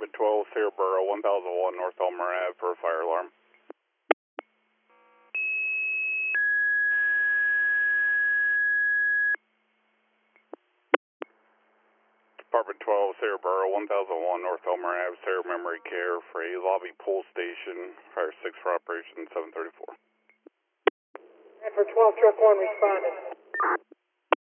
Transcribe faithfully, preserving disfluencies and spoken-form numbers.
Department twelve, Sierra Borough, one thousand one North Elmer Ave for a fire alarm. Department twelve, Sierra Borough, one thousand one North Elmer Ave, Sierra Memory Care for a lobby pull station, fire six for operation seven thirty-four. And for twelve, truck one responded.